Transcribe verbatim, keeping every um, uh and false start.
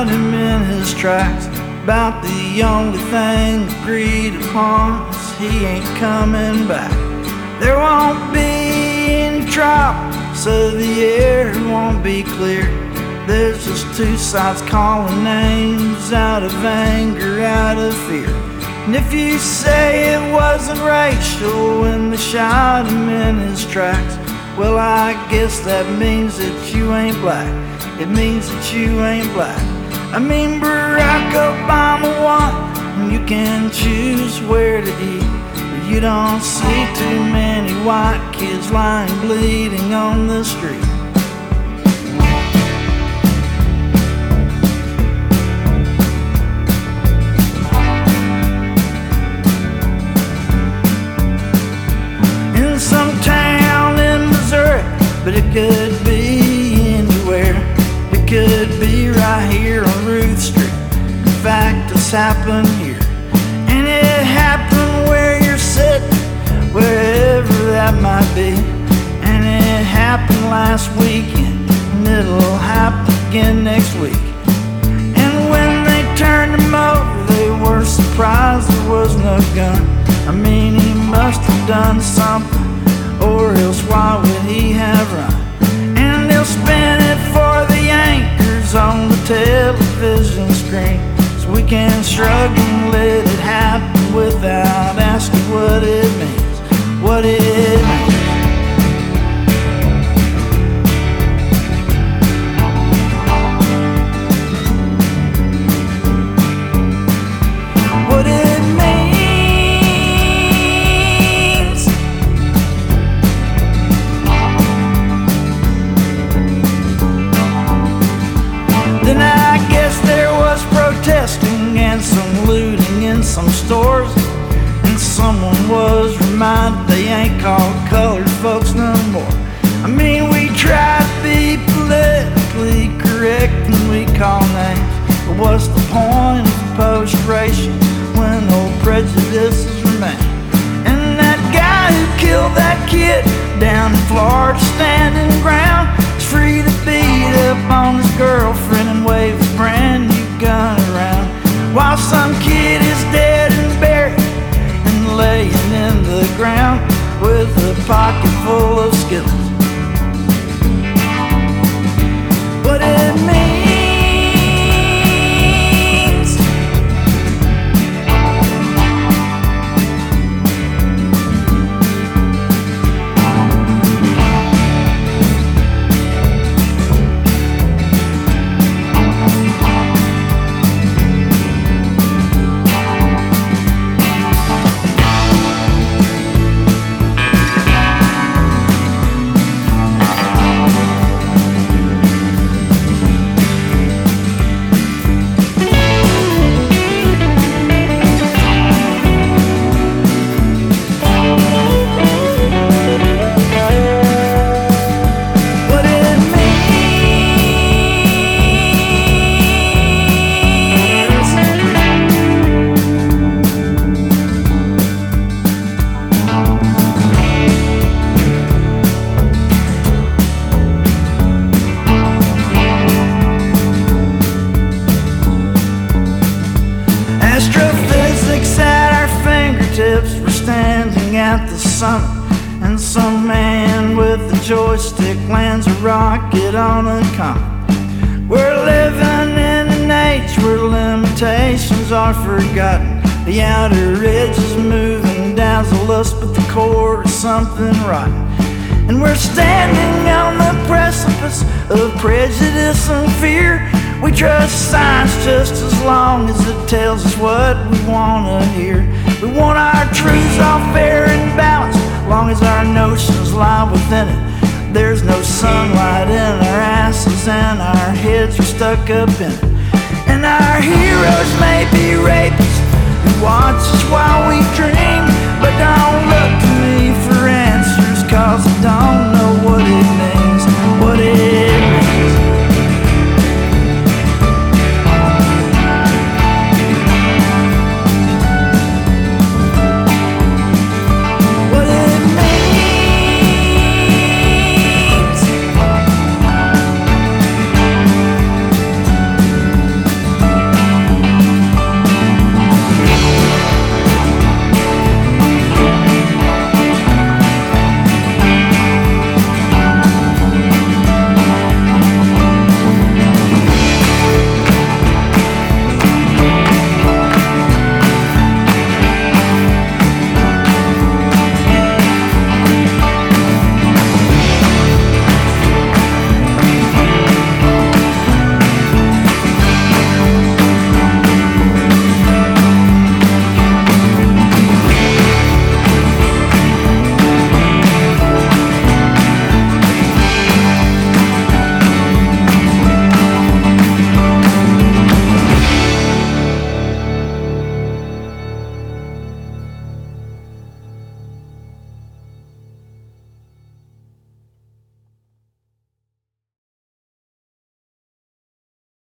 shot him in his tracks. About the only thing agreed upon is he ain't coming back. There won't be any trial, so the air won't be clear. There's just two sides calling names out of anger, out of fear. And if you say it wasn't racial when they shot him in his tracks, well, I guess that means that you ain't black. It means that you ain't black. I mean, Barack Obama won, and you can choose where to eat, but you don't see too many white kids lying bleeding on the street. In some town in Missouri, but it could be anywhere. It could be right here on Ruth Street. In fact, it's happened here. And it happened where you're sitting, wherever that might be. And it happened last weekend, and it'll happen again next week. And when they turned him over, they were surprised there was no gun. I mean, he must have done something, or else why would he have run? And they'll spin it for the anchors on the television screen, so we can shrug and let it happen without asking what it means, what it means. What it Then I guess there was protesting and some looting in some stores, and someone was reminded they ain't called colored folks no more. I mean, we try to be politically correct and we call names, but what's the point of post-racial when old prejudices remain? And that guy who killed that kid down in Florida standing ground is free to beat up on his girlfriend and wave his brand new gun around, while some kid is dead and buried and laying in the ground with a pocket full of Skittles. What it means astrophysics at our fingertips. We're standing at the summit, and some man with a joystick lands a rocket on a comet. We're living in an age where limitations are forgotten. The outer edge is moving, dazzle us, but the core is something rotten. And we're standing on the precipice of prejudice and fear. We trust science just as long as it tells us what we want to hear. We want our truths all fair and balanced, long as our notions lie within it. There's no sunlight in our asses and our heads are stuck up in it. And our heroes may be rapists who watch us while